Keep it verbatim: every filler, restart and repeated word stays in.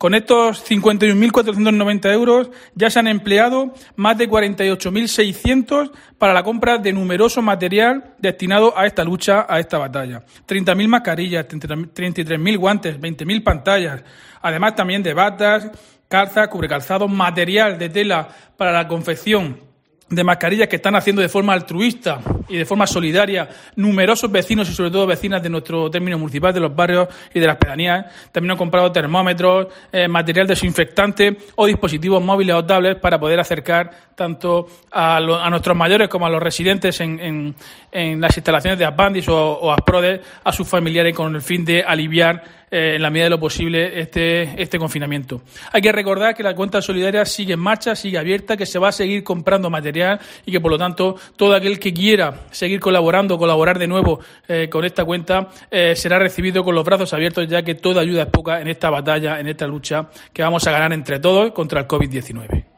Con estos cincuenta y un mil cuatrocientos noventa euros ya se han empleado más de cuarenta y ocho mil seiscientos para la compra de numeroso material destinado a esta lucha, a esta batalla. treinta mil mascarillas, treinta y tres mil guantes, veinte mil pantallas, además también de batas, calzas, cubrecalzados, material de tela para la confección de mascarillas que están haciendo de forma altruista y de forma solidaria numerosos vecinos y sobre todo vecinas de nuestro término municipal, de los barrios y de las pedanías. También han comprado termómetros, eh, material desinfectante o dispositivos móviles o tablets para poder acercar tanto a, lo, a nuestros mayores como a los residentes en, en, en las instalaciones de Aspandis o, o Asprodes a sus familiares con el fin de aliviar Eh, en la medida de lo posible este, este confinamiento. Hay que recordar que la cuenta solidaria sigue en marcha, sigue abierta, que se va a seguir comprando material y que por lo tanto todo aquel que quiera seguir colaborando, colaborar de nuevo eh, con esta cuenta eh, será recibido con los brazos abiertos, ya que toda ayuda es poca en esta batalla, en esta lucha que vamos a ganar entre todos contra el covid diecinueve.